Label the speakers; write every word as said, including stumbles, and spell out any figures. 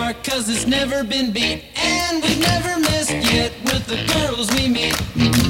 Speaker 1: bar, cause it's never been beat. And we've never missed yet with the girls we meet.